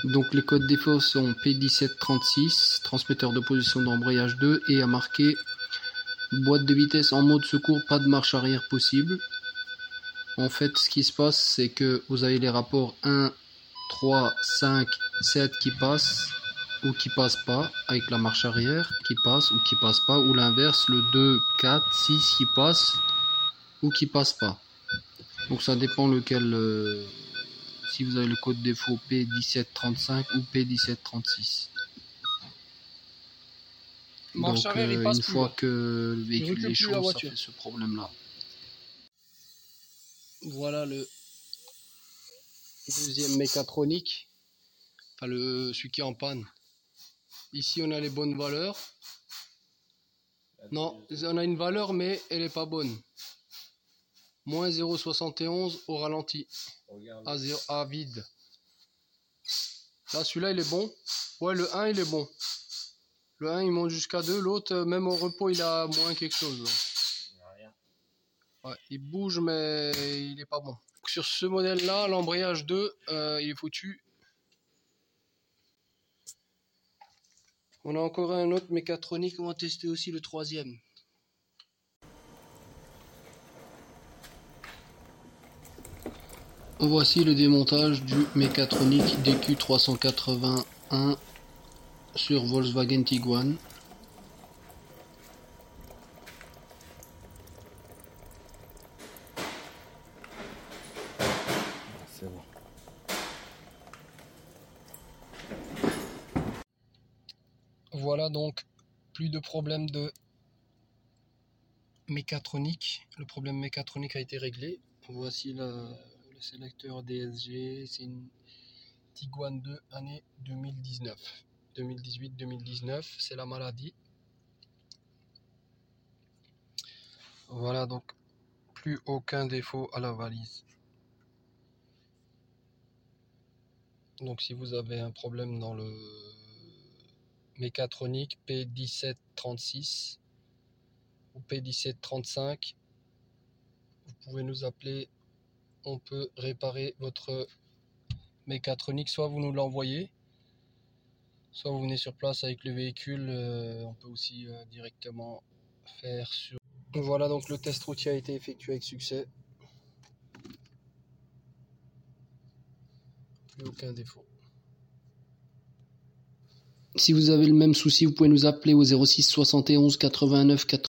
Donc les codes défauts sont P1736, transmetteur de position d'embrayage 2, et à marquer boîte de vitesse en mode secours, pas de marche arrière possible. En fait, ce qui se passe, c'est que vous avez les rapports 1, 3, 5, 7 qui passent ou qui passent pas, avec la marche arrière qui passe ou qui passe pas, ou l'inverse, le 2, 4, 6 qui passe ou qui passe pas. Donc ça dépend lequel, si vous avez le code défaut P1735 ou P1736. Marche Donc arrière, il passe une plus, fois là. que le véhicule recule est plus la chaud, ça voiture. fait ce problème-là. Voilà le deuxième mécatronique, enfin celui qui est en panne. Ici on a les bonnes valeurs. Non, on a une valeur mais elle est pas bonne. Moins 0,71 au ralenti, à vide. Là celui-là il est bon. Ouais, le 1 il est bon. Le 1 il monte jusqu'à 2, l'autre même au repos il a moins quelque chose. Ouais, il bouge mais il est pas bon. Sur ce modèle là, l'embrayage 2 il est foutu. On a encore un autre mécatronique, on va tester aussi le troisième. Voici le démontage du mécatronique DQ381 sur Volkswagen Tiguan. C'est bon. Voilà donc plus de problème de mécatronique. Le problème mécatronique a été réglé. Voici le sélecteur DSG. C'est une Tiguan 2 année 2019. 2018-2019, c'est la maladie. Voilà donc plus aucun défaut à la valise. Donc si vous avez un problème dans le mécatronique P1736 ou P1735, vous pouvez nous appeler, on peut réparer votre mécatronique, soit vous nous l'envoyez, soit vous venez sur place avec le véhicule, on peut aussi directement faire sur... Voilà donc le test routier a été effectué avec succès, plus aucun défaut. Si vous avez le même souci, vous pouvez nous appeler au 06 71 89 80.